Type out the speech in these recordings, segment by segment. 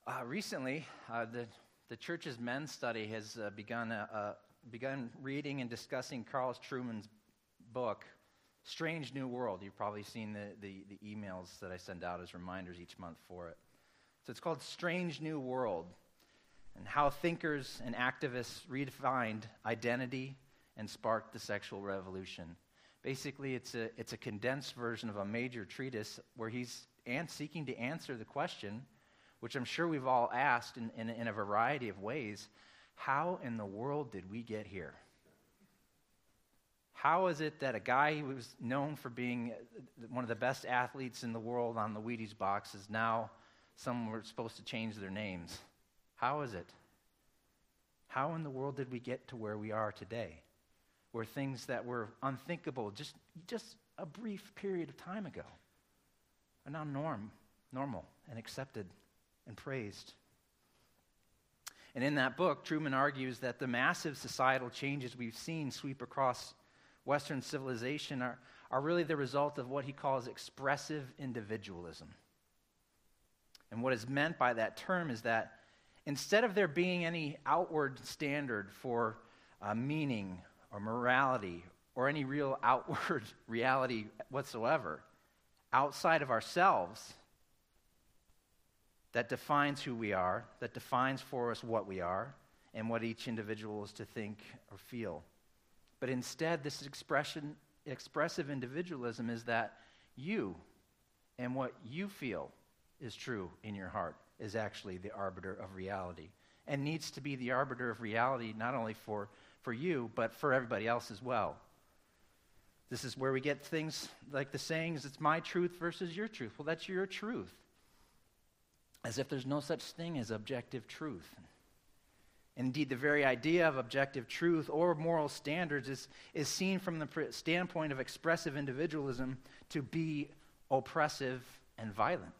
Recently, the church's men's study has begun reading and discussing Carl Trueman's book, Strange New World. You've probably seen the emails that I send out as reminders each month for it. So it's called Strange New World, and how thinkers and activists redefined identity and sparked the sexual revolution. Basically, it's a condensed version of a major treatise where he's seeking to answer the question, which I'm sure we've all asked in a variety of ways: how in the world did we get here? How is it that a guy who was known for being one of the best athletes in the world on the Wheaties box is now someone we're supposed to change their names? How is it? How in the world did we get to where we are today, where things that were unthinkable just a brief period of time ago are now normal and accepted and praised? And in that book, Trueman argues that the massive societal changes we've seen sweep across Western civilization are really the result of what he calls expressive individualism. And what is meant by that term is that instead of there being any outward standard for meaning or morality or any real outward reality whatsoever outside of ourselves that defines who we are, that defines for us what we are and what each individual is to think or feel. But instead, this expressive individualism is that you and what you feel is true in your heart is actually the arbiter of reality, and needs to be the arbiter of reality not only for you, but for everybody else as well. This is where we get things like the sayings, it's my truth versus your truth. Well, that's your truth. As if there's no such thing as objective truth. Indeed, the very idea of objective truth or moral standards is seen from the standpoint of expressive individualism to be oppressive and violent.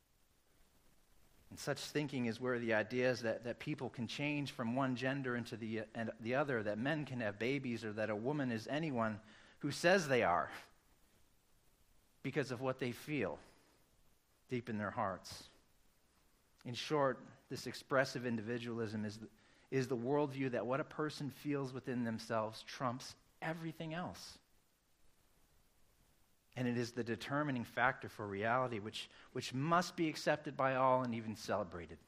And such thinking is where the idea is that people can change from one gender into the other, that men can have babies, or that a woman is anyone who says they are because of what they feel deep in their hearts. In short, this expressive individualism is the worldview that what a person feels within themselves trumps everything else. And it is the determining factor for reality, which must be accepted by all and even celebrated.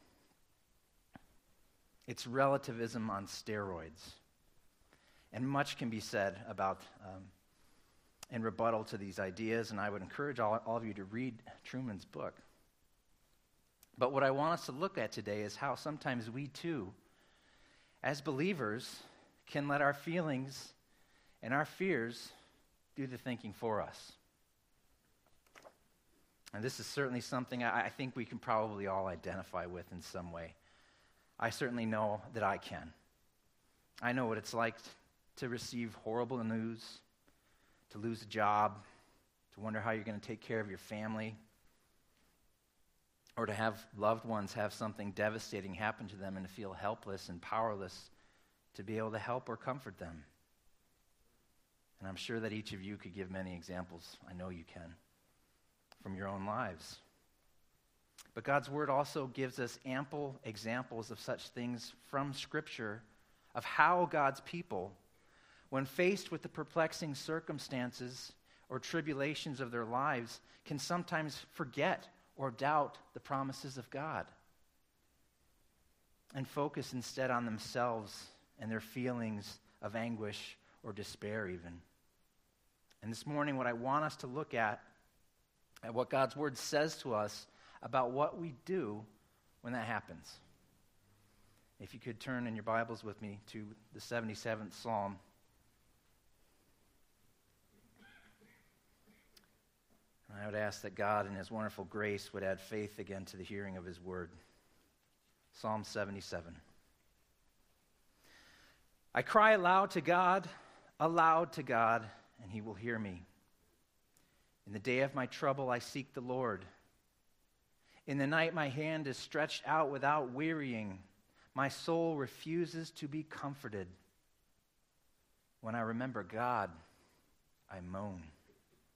It's relativism on steroids. And much can be said about in rebuttal to these ideas, and I would encourage all of you to read Trueman's book. But what I want us to look at today is how sometimes we too, as believers, can let our feelings and our fears do the thinking for us. And this is certainly something I think we can probably all identify with in some way. I certainly know that I can. I know what it's like to receive horrible news, to lose a job, to wonder how you're going to take care of your family, or to have loved ones have something devastating happen to them and to feel helpless and powerless to be able to help or comfort them. And I'm sure that each of you could give many examples. I know you can, from your own lives. But God's Word also gives us ample examples of such things from Scripture of how God's people, when faced with the perplexing circumstances or tribulations of their lives, can sometimes forget or doubt the promises of God and focus instead on themselves and their feelings of anguish or despair even. And this morning, what I want us to look at what God's Word says to us about what we do when that happens. If you could turn in your Bibles with me to the 77th Psalm. And I would ask that God in His wonderful grace would add faith again to the hearing of His Word. Psalm 77. I cry aloud to God, and He will hear me. In the day of my trouble, I seek the Lord. In the night, my hand is stretched out without wearying. My soul refuses to be comforted. When I remember God, I moan.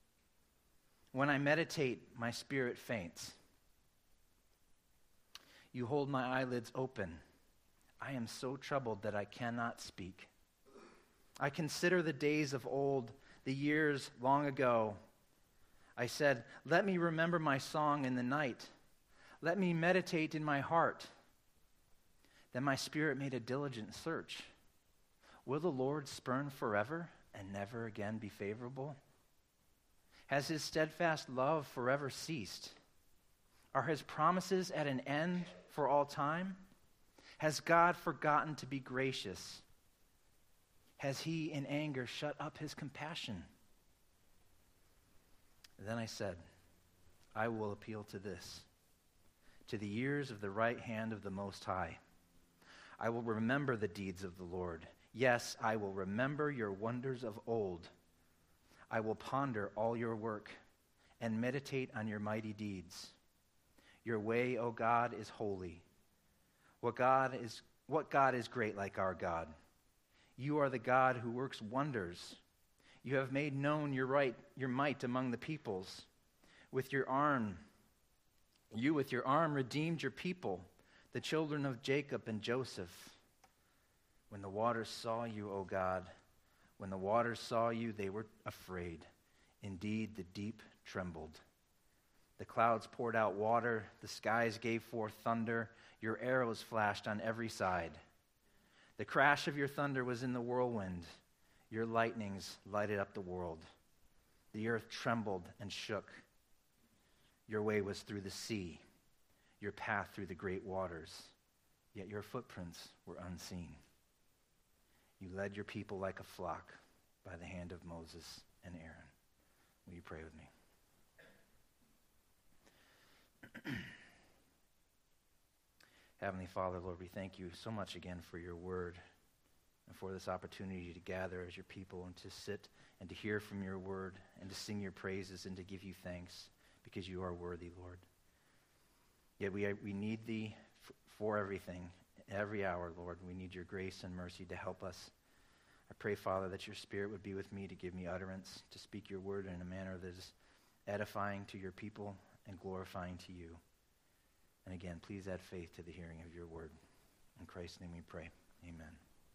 When I meditate, my spirit faints. You hold my eyelids open. I am so troubled that I cannot speak. I consider the days of old, the years long ago. I said, let me remember my song in the night. Let me meditate in my heart. Then my spirit made a diligent search. Will the Lord spurn forever and never again be favorable? Has his steadfast love forever ceased? Are his promises at an end for all time? Has God forgotten to be gracious? Has he in anger shut up his compassion? Then I said, I will appeal to this, to the years of the right hand of the Most High. I will remember the deeds of the Lord. Yes, I will remember your wonders of old. I will ponder all your work and meditate on your mighty deeds. Your way, O God, is holy. What God is great like our God? You are the God who works wonders. You have made known your might among the peoples. With your arm redeemed your people, the children of Jacob and Joseph. When the waters saw you, O God, when the waters saw you, they were afraid. Indeed, the deep trembled. The clouds poured out water, the skies gave forth thunder, your arrows flashed on every side. The crash of your thunder was in the whirlwind, your lightnings lighted up the world. The earth trembled and shook. Your way was through the sea, your path through the great waters, yet your footprints were unseen. You led your people like a flock by the hand of Moses and Aaron. Will you pray with me? Heavenly Father, Lord, we thank you so much again for your word and for this opportunity to gather as your people and to sit and to hear from your word and to sing your praises and to give you thanks because you are worthy, Lord. Yet we need thee for everything, every hour, Lord. We need your grace and mercy to help us. I pray, Father, that your Spirit would be with me to give me utterance, to speak your word in a manner that is edifying to your people and glorifying to you. And again, please add faith to the hearing of your word. In Christ's name we pray. Amen.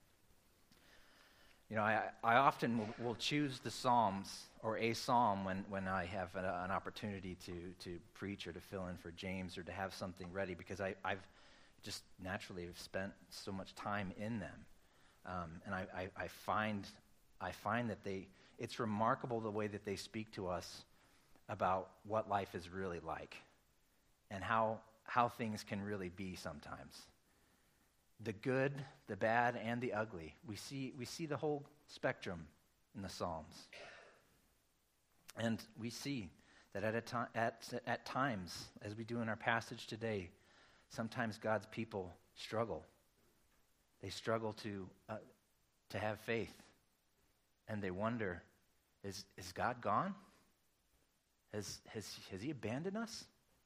You know, I often will choose the Psalms or a psalm when I have an opportunity to preach or to fill in for James or to have something ready because I've just naturally have spent so much time in them. And I find that it's remarkable the way that they speak to us about what life is really like and how things can really be sometimes. The good, the bad, and the ugly. We see the whole spectrum in the Psalms. And we see that at times, as we do in our passage today, sometimes God's people struggle. They struggle to have faith. And they wonder, is God gone? Has he abandoned us?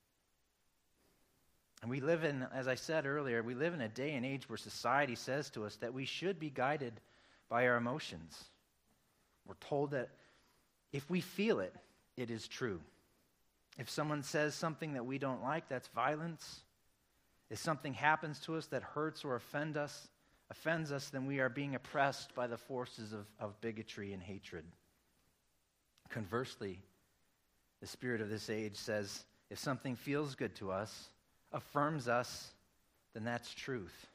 And we live in, as I said earlier, we live in a day and age where society says to us that we should be guided by our emotions. We're told that if we feel it, it is true. If someone says something that we don't like, that's violence. If something happens to us that hurts or offends us, then we are being oppressed by the forces of bigotry and hatred. Conversely, the spirit of this age says, if something feels good to us, affirms us, then that's truth.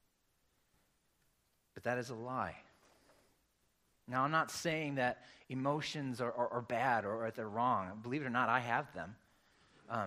But that is a lie. Now, I'm not saying that emotions are bad or they're wrong. Believe it or not, I have them. I'm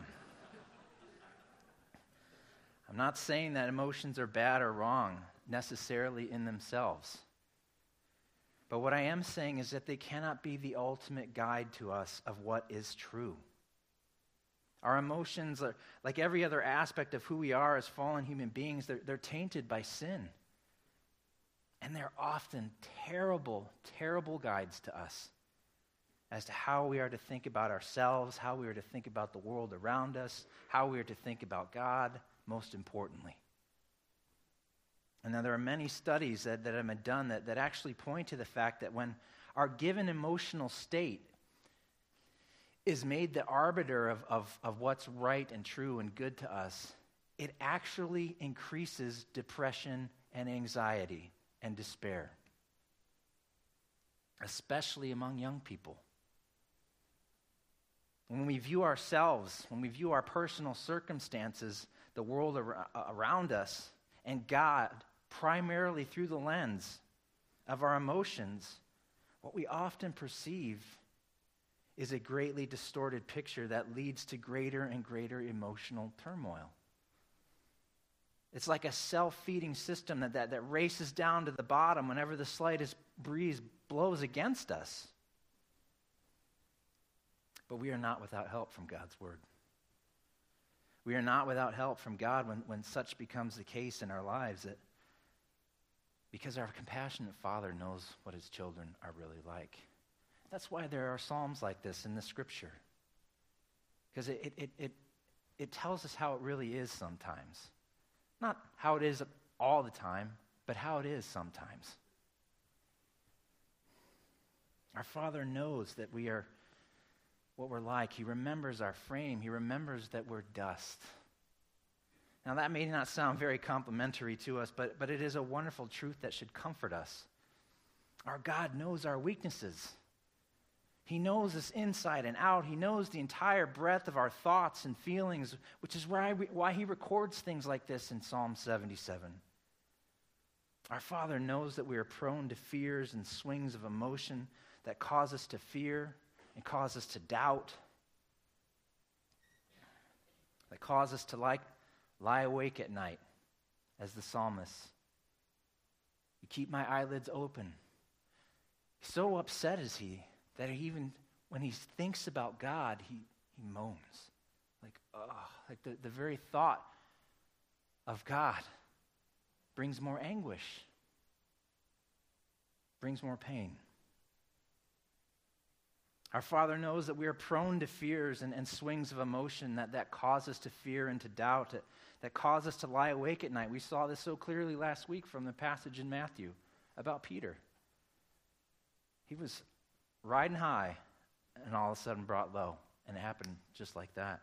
not saying that emotions are bad or wrong necessarily in themselves. But what I am saying is that they cannot be the ultimate guide to us of what is true. Our emotions, are, like every other aspect of who we are as fallen human beings, they're tainted by sin. And they're often terrible, terrible guides to us as to how we are to think about ourselves, how we are to think about the world around us, how we are to think about God, most importantly. And now there are many studies that have been done that actually point to the fact that when our given emotional state is made the arbiter of what's right and true and good to us, it actually increases depression and anxiety and despair, especially among young people. When we view ourselves, when we view our personal circumstances, the world around us, and God primarily through the lens of our emotions, what we often perceive is a greatly distorted picture that leads to greater and greater emotional turmoil. It's like a self-feeding system that races down to the bottom whenever the slightest breeze blows against us. But we are not without help from God's word. We are not without help from God when such becomes the case in our lives, because our compassionate Father knows what his children are really like. That's why there are psalms like this in the Scripture, because it tells us how it really is sometimes. Not how it is all the time, but how it is sometimes. Our Father knows that we are what we're like. He remembers our frame. He remembers that we're dust. Now, that may not sound very complimentary to us, but it is a wonderful truth that should comfort us. Our God knows our weaknesses. He knows us inside and out. He knows the entire breadth of our thoughts and feelings, which is why he records things like this in Psalm 77. Our Father knows that we are prone to fears and swings of emotion that cause us to fear and cause us to doubt, that cause us to lie awake at night, as the psalmist. You keep my eyelids open. So upset is he that even when he thinks about God, he moans. Like the very thought of God brings more anguish, brings more pain. Our Father knows that we are prone to fears and swings of emotion that cause us to fear and to doubt, that cause us to lie awake at night. We saw this so clearly last week from the passage in Matthew about Peter. He was riding high and all of a sudden brought low, and it happened just like that.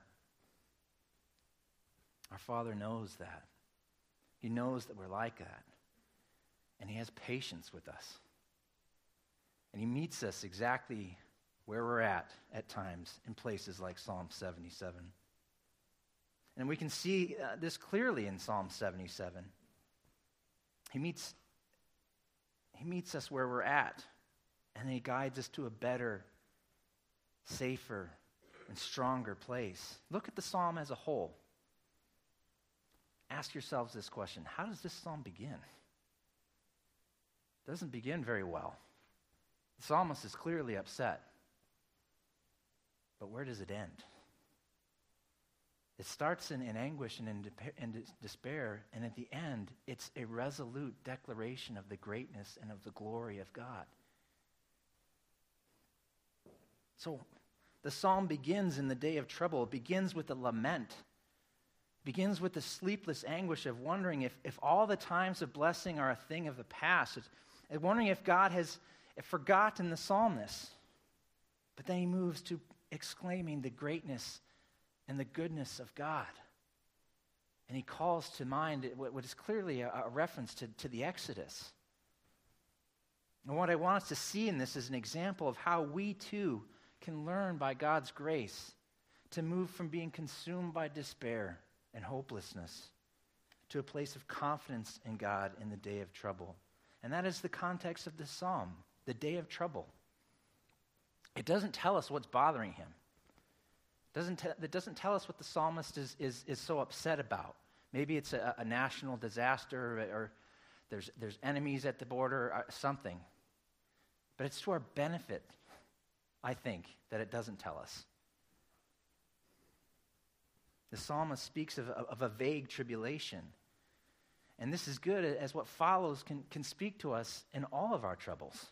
Our Father knows that. He knows that we're like that, and he has patience with us. And he meets us exactly where we're at times in places like Psalm 77. And we can see this clearly in Psalm 77. He meets us where we're at, and he guides us to a better, safer, and stronger place. Look at the psalm as a whole. Ask yourselves this question: how does this psalm begin? It doesn't begin very well. The psalmist is clearly upset. But where does it end? It starts in anguish and in despair, and at the end, it's a resolute declaration of the greatness and of the glory of God. So the psalm begins in the day of trouble. It begins with a lament. It begins with the sleepless anguish of wondering if all the times of blessing are a thing of the past. It's wondering if God has forgotten the psalmist. But then he moves to exclaiming the greatness and the goodness of God. And he calls to mind what is clearly a reference to the Exodus. And what I want us to see in this is an example of how we too can learn by God's grace to move from being consumed by despair and hopelessness to a place of confidence in God in the day of trouble. And that is the context of this psalm, the day of trouble. It doesn't tell us what's bothering him. It doesn't tell us what the psalmist is so upset about. Maybe it's a national disaster, or there's enemies at the border, or something. But it's to our benefit, I think, that it doesn't tell us. The psalmist speaks of a vague tribulation. And this is good, as what follows can speak to us in all of our troubles.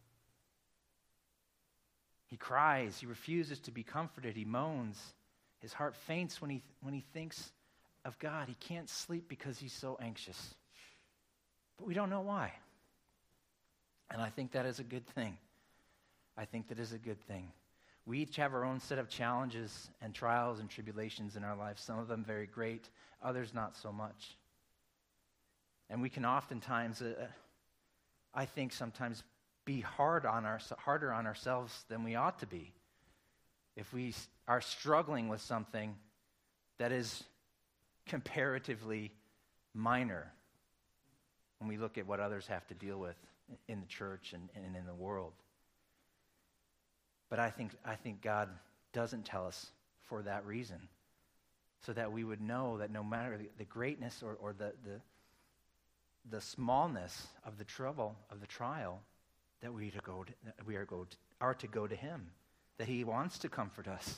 He cries. He refuses to be comforted. He moans. His heart faints when he thinks of God. He can't sleep because he's so anxious. But we don't know why. And I think that is a good thing. I think that is a good thing. We each have our own set of challenges and trials and tribulations in our life, some of them very great, others not so much. And we can oftentimes, I think sometimes, be harder on ourselves than we ought to be. If we are struggling with something that is comparatively minor when we look at what others have to deal with in the church and in the world. But I think God doesn't tell us for that reason, so that we would know that no matter the greatness or the smallness of the trouble, of the trial, that we are to go to him, that he wants to comfort us.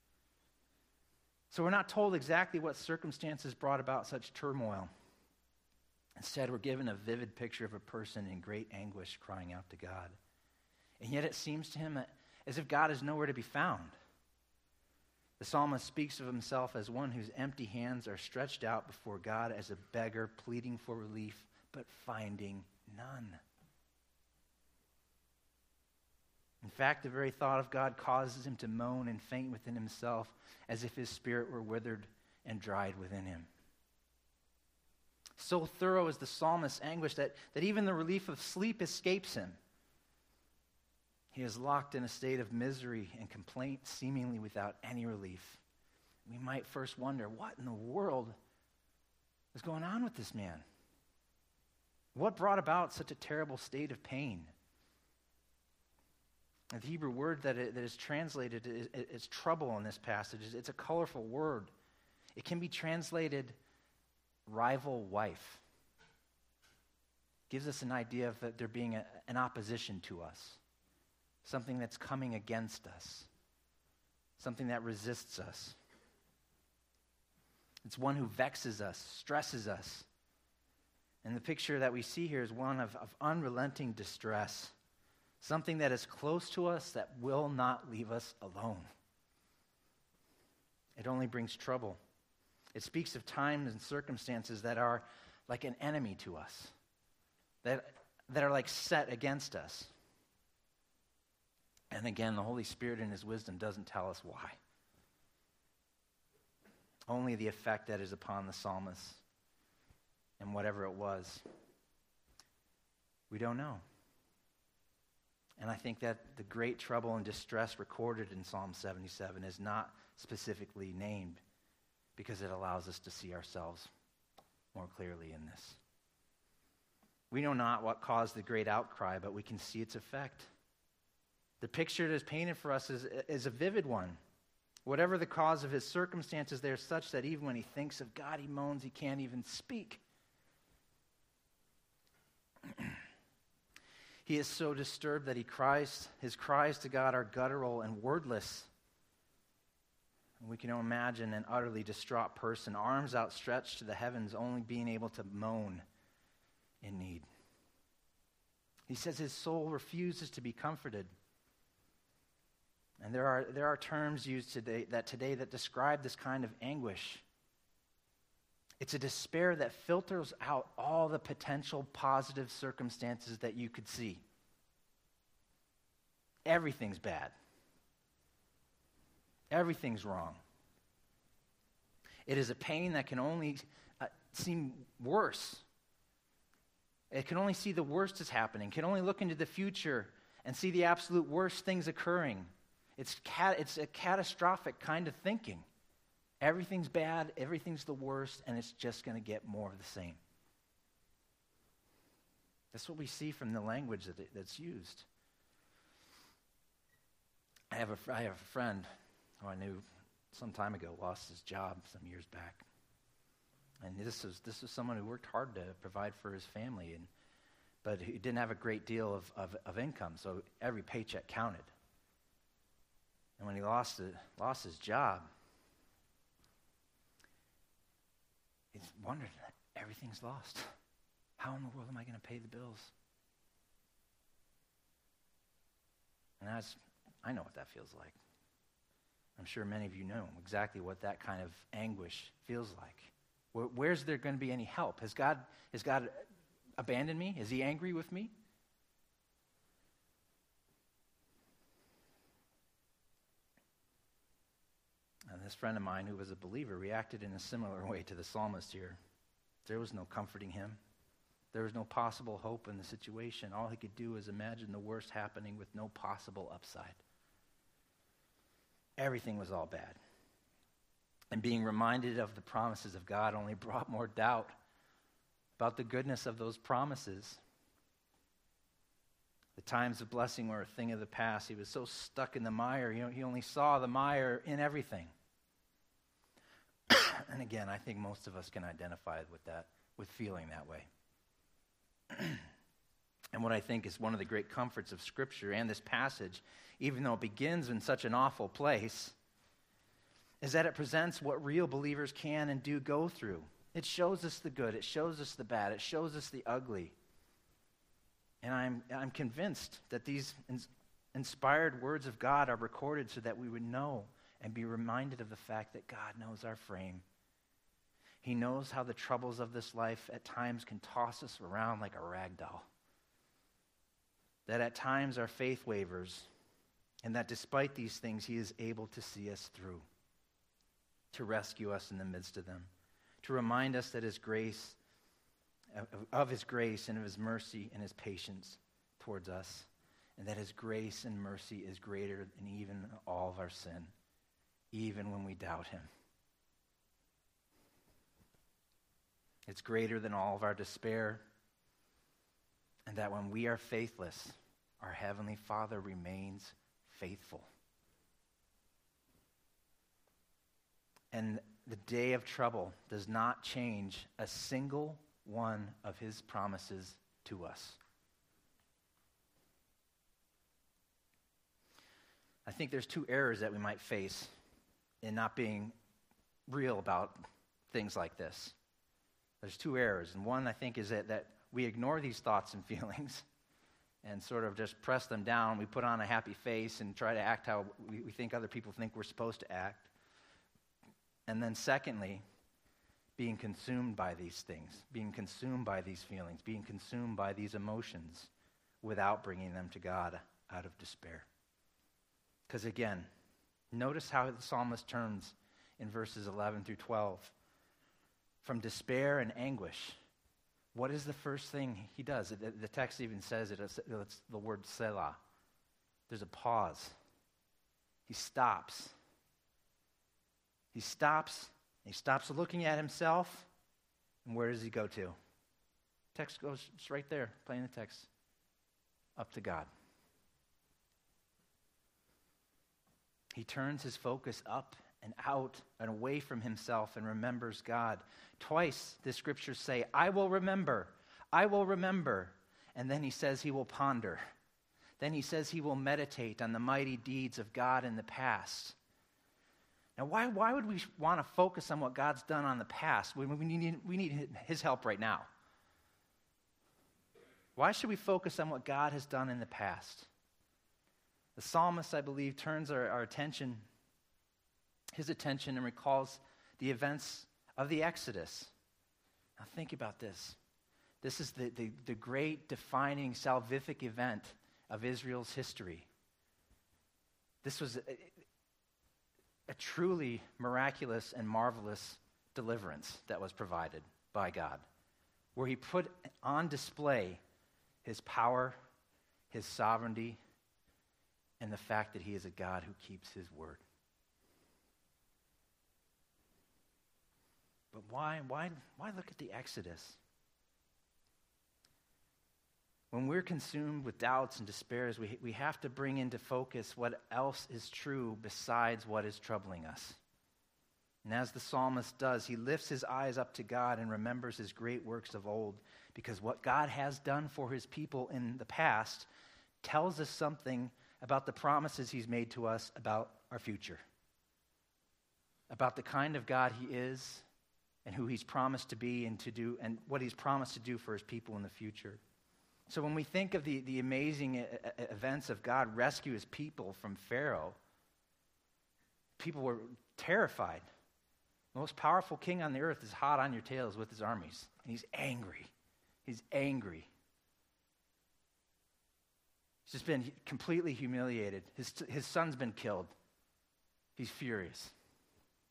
So we're not told exactly what circumstances brought about such turmoil. Instead, we're given a vivid picture of a person in great anguish crying out to God. And yet it seems to him as if God is nowhere to be found. The psalmist speaks of himself as one whose empty hands are stretched out before God, as a beggar pleading for relief, but finding none. In fact, the very thought of God causes him to moan and faint within himself, as if his spirit were withered and dried within him. So thorough is the psalmist's anguish that even the relief of sleep escapes him. He is locked in a state of misery and complaint, seemingly without any relief. We might first wonder, what in the world is going on with this man? What brought about such a terrible state of pain? And the Hebrew word that is translated is trouble in this passage. It's a colorful word. It can be translated rival wife. Gives us an idea of that there being an opposition to us. Something that's coming against us. Something that resists us. It's one who vexes us, stresses us. And the picture that we see here is one of unrelenting distress. Something that is close to us that will not leave us alone. It only brings trouble. It speaks of times and circumstances that are like an enemy to us. That are like set against us. And again, the Holy Spirit in his wisdom doesn't tell us why. Only the effect that is upon the psalmist and whatever it was. We don't know. And I think that the great trouble and distress recorded in Psalm 77 is not specifically named because it allows us to see ourselves more clearly in this. We know not what caused the great outcry, but we can see its effect. The picture that is painted for us is a vivid one. Whatever the cause of his circumstances, they are such that even when he thinks of God, he moans, he can't even speak. He is so disturbed that his cries to God are guttural and wordless. We can imagine an utterly distraught person, arms outstretched to the heavens, only being able to moan in need. He says his soul refuses to be comforted. And there are terms used today that describe this kind of anguish. It's a despair that filters out all the potential positive circumstances that you could see. Everything's bad. Everything's wrong. It is a pain that can only seem worse. It can only see the worst is happening, can only look into the future and see the absolute worst things occurring. It's a catastrophic kind of thinking. Everything's bad, everything's the worst, and it's just going to get more of the same. That's what we see from the language that's used. I have a friend who I knew some time ago, lost his job some years back. And this was someone who worked hard to provide for his family, but he didn't have a great deal of income, so every paycheck counted. And when he lost his job, he wondered, everything's lost. How in the world am I going to pay the bills? And I know what that feels like. I'm sure many of you know exactly what that kind of anguish feels like. Where's there going to be any help? Has God abandoned me? Is he angry with me? this friend of mine who was a believer reacted in a similar way to the psalmist here. There was no comforting him. There was no possible hope in the situation. All he could do was imagine the worst happening with no possible upside. Everything was all bad. And being reminded of the promises of God only brought more doubt about the goodness of those promises. The times of blessing were a thing of the past. He was so stuck in the mire, he only saw the mire in everything. And again, I think most of us can identify with that, with feeling that way. And what I think is one of the great comforts of Scripture and this passage, even though it begins in such an awful place, is that it presents what real believers can and do go through. It shows us the good, it shows us the bad, it shows us the ugly. And I'm convinced that these inspired words of God are recorded so that we would know and be reminded of the fact that God knows our frame. He knows how the troubles of this life at times can toss us around like a rag doll. That at times our faith wavers, and that despite these things, he is able to see us through, to rescue us in the midst of them, to remind us that his grace, of his grace and of his mercy and his patience towards us, and that his grace and mercy is greater than even all of our sin, even when we doubt him. It's greater than all of our despair, and that when we are faithless, our Heavenly Father remains faithful. And the day of trouble does not change a single one of his promises to us. I think there's two errors that we might face in not being real about things like this. There's two errors, and one I think is that we ignore these thoughts and feelings and sort of just press them down. We put on a happy face and try to act how we think other people think we're supposed to act. And then secondly, being consumed by these things, being consumed by these feelings, being consumed by these emotions without bringing them to God out of despair. Because again, notice how the psalmist turns in verses 11 through 12. From despair and anguish, what is the first thing he does? The text even says it's the word Selah. There's a pause. He stops. He stops looking at himself, and where does he go to? Text goes, it's right there, playing the text, up to God. He turns his focus up and out and away from himself and remembers God. Twice the scriptures say, I will remember, and then he says he will ponder. Then he says he will meditate on the mighty deeds of God in the past. Now, why would we want to focus on what God's done on the past? We need his help right now. Why should we focus on what God has done in the past? The psalmist, I believe, turns his attention and recalls the events of the Exodus. Now think about this. This is the great defining salvific event of Israel's history. This was a truly miraculous and marvelous deliverance that was provided by God, where he put on display his power, his sovereignty, and the fact that he is a God who keeps his word. But why look at the Exodus? When we're consumed with doubts and despairs, we have to bring into focus what else is true besides what is troubling us. And as the psalmist does, he lifts his eyes up to God and remembers his great works of old, because what God has done for his people in the past tells us something about the promises he's made to us about our future, about the kind of God he is and who he's promised to be and to do, and what he's promised to do for his people in the future. So when we think of the amazing events of God rescue his people from Pharaoh, people were terrified. The most powerful king on the earth is hot on your tails with his armies, and he's angry. He's angry. He's just been completely humiliated. His son's been killed. He's furious.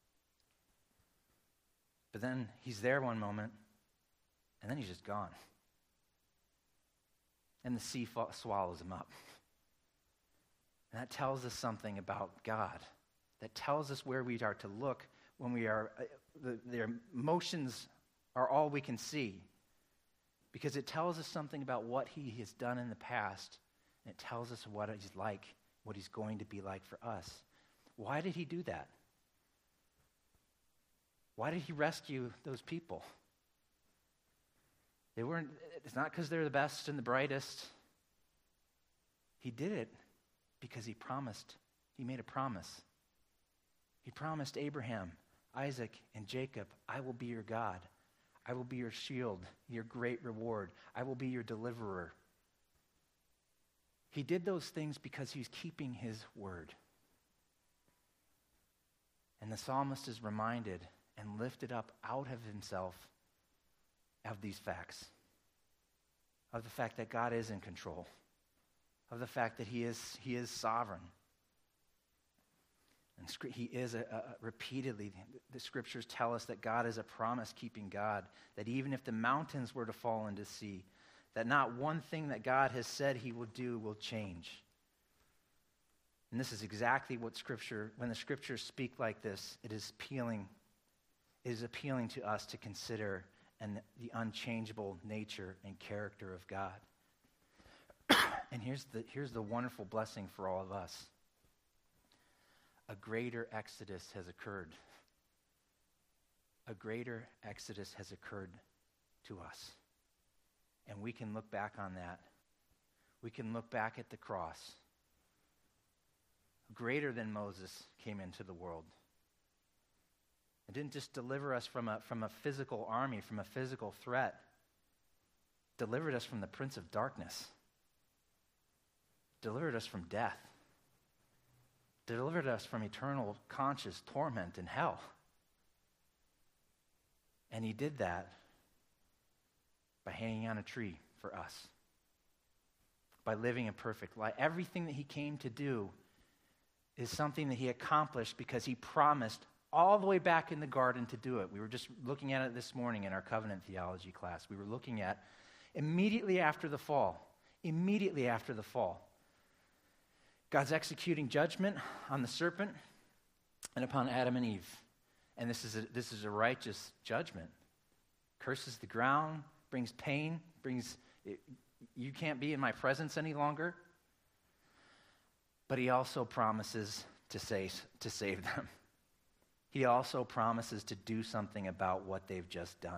But then he's there one moment, and then he's just gone. And the sea swallows him up. And that tells us something about God. That tells us where we are to look when we are, their emotions are all we can see. Because it tells us something about what he has done in the past. And it tells us what he's like, what he's going to be like for us. Why did he do that? Why did he rescue those people? It's not because they're the best and the brightest. He did it because he made a promise. He promised Abraham, Isaac, and Jacob, I will be your God. I will be your shield, your great reward. I will be your deliverer. He did those things because he was keeping his word. And the psalmist is reminded and lifted up out of himself of these facts, of the fact that God is in control, of the fact that he is sovereign. And he is repeatedly, the scriptures tell us that God is a promise-keeping God, that even if the mountains were to fall into the sea, that not one thing that God has said he will do will change. And this is exactly what when the scriptures speak like this, it is appealing to us to consider the unchangeable nature and character of God. And here's the wonderful blessing for all of us. A greater exodus has occurred. A greater exodus has occurred to us. And we can look back on that. We can look back at the cross. Greater than Moses came into the world. It didn't just deliver us from a physical army, from a physical threat. It delivered us from the prince of darkness. Delivered us from death. Delivered us from eternal conscious torment in hell. And he did that by hanging on a tree for us. By living a perfect life. Everything that he came to do is something that he accomplished because he promised all the way back in the garden to do it. We were just looking at it this morning in our covenant theology class. We were looking at immediately after the fall. Immediately after the fall. God's executing judgment on the serpent and upon Adam and Eve. And this is a righteous judgment. Curses the ground, brings pain, you can't be in my presence any longer. But he also promises to save them. He also promises to do something about what they've just done.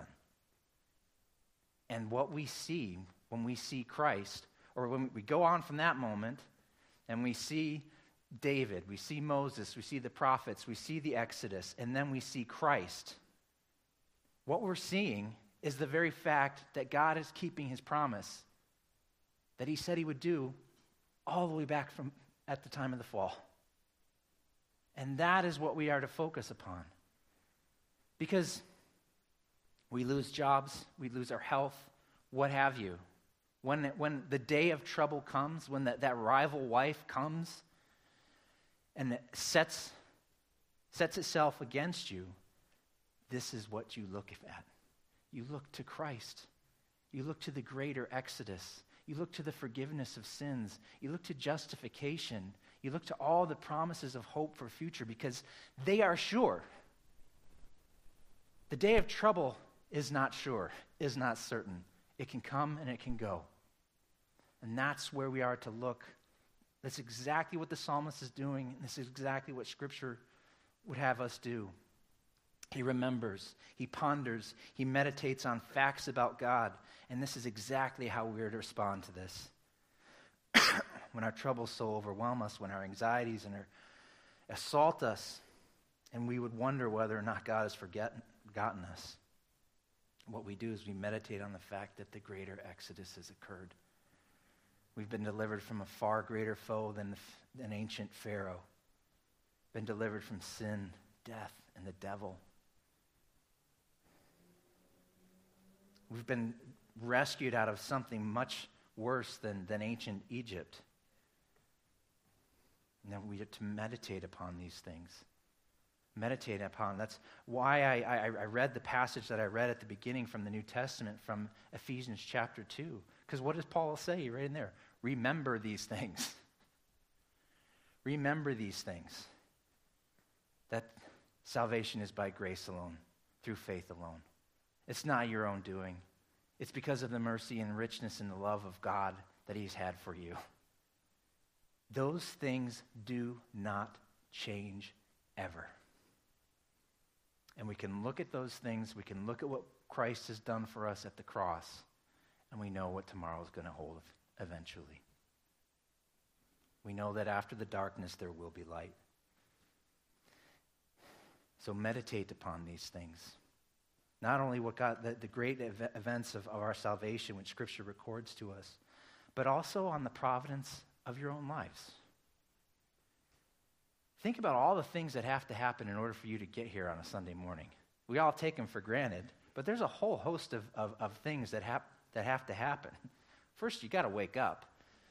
And what we see when we see Christ, or when we go on from that moment, and we see David, we see Moses, we see the prophets, we see the Exodus, and then we see Christ. What we're seeing is the very fact that God is keeping his promise that he said he would do all the way back from at the time of the fall. And that is what we are to focus upon. Because we lose jobs, we lose our health, what have you. When the day of trouble comes, when that rival wife comes and it sets itself against you, this is what you look at. You look to Christ. You look to the greater exodus. You look to the forgiveness of sins. You look to justification. You look to all the promises of hope for future because they are sure. The day of trouble is not sure, is not certain. It can come and it can go. And that's where we are to look. That's exactly what the psalmist is doing. And this is exactly what Scripture would have us do. He remembers, he ponders, he meditates on facts about God. And this is exactly how we are to respond to this. When our troubles so overwhelm us, when our anxieties assault us, and we would wonder whether or not God has forgotten us. What we do is we meditate on the fact that the greater exodus has occurred. We've been delivered from a far greater foe than ancient Pharaoh. Been delivered from sin, death, and the devil. We've been rescued out of something much worse than ancient Egypt. And then we have to meditate upon these things. Meditate upon. That's why I read the passage that I read at the beginning from the New Testament, from Ephesians chapter 2. Because what does Paul say right in there? Remember these things. Remember these things. That salvation is by grace alone, through faith alone. It's not your own doing. It's because of the mercy and richness and the love of God that he's had for you. Those things do not change ever. And we can look at those things, we can look at what Christ has done for us at the cross, and we know what tomorrow is going to hold eventually. We know that after the darkness there will be light. So meditate upon these things. Not only what God, the great events of our salvation, which Scripture records to us, but also on the providence of your own lives. Think about all the things that have to happen in order for you to get here on a Sunday morning. We all take them for granted, but there's a whole host of things that have to happen. First, you got to wake up.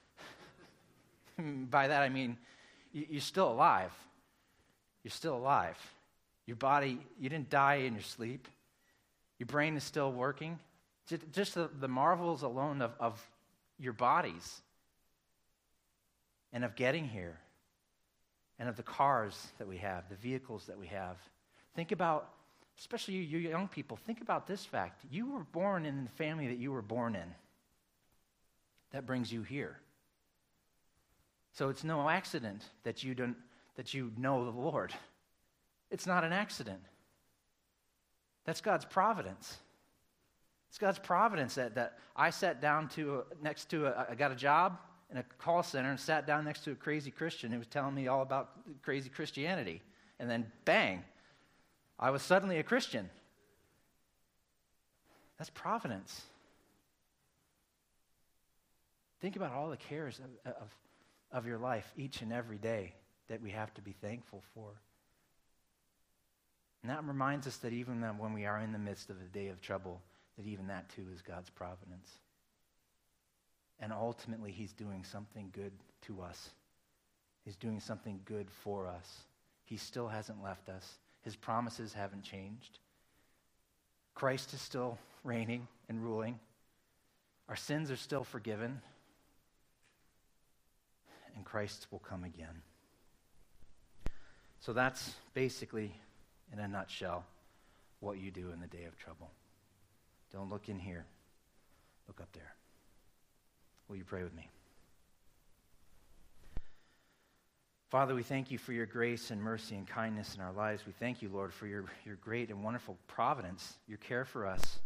By that I mean you're still alive. You're still alive. Your body, you didn't die in your sleep. Your brain is still working. Just the marvels alone of your bodies and of getting here and of the cars that we have, the vehicles that we have. Think about, especially you young people, think about this fact. You were born in the family that you were born in. That brings you here. So it's no accident that you know the Lord. It's not an accident. That's God's providence. It's God's providence that I sat down I got a job in a call center and sat down next to a crazy Christian who was telling me all about crazy Christianity. And then bang, I was suddenly a Christian. That's providence. Think about all the cares of your life each and every day that we have to be thankful for. And that reminds us that even when we are in the midst of a day of trouble, that even that too is God's providence. And ultimately, he's doing something good to us. He's doing something good for us. He still hasn't left us. His promises haven't changed. Christ is still reigning and ruling. Our sins are still forgiven. And Christ will come again. So that's basically, in a nutshell, what you do in the day of trouble. Don't look in here. Look up there. Will you pray with me? Father, we thank you for your grace and mercy and kindness in our lives. We thank you, Lord, for your great and wonderful providence, your care for us.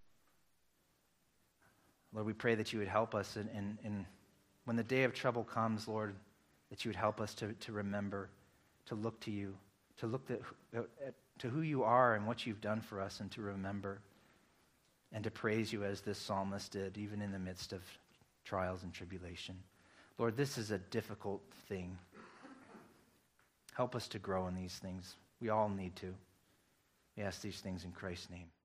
Lord, we pray that you would help us in when the day of trouble comes, Lord, that you would help us to remember, to look to you, to look to who you are and what you've done for us, and to remember and to praise you as this psalmist did, even in the midst of trials and tribulation. Lord, this is a difficult thing. Help us to grow in these things. We all need to. We ask these things in Christ's name.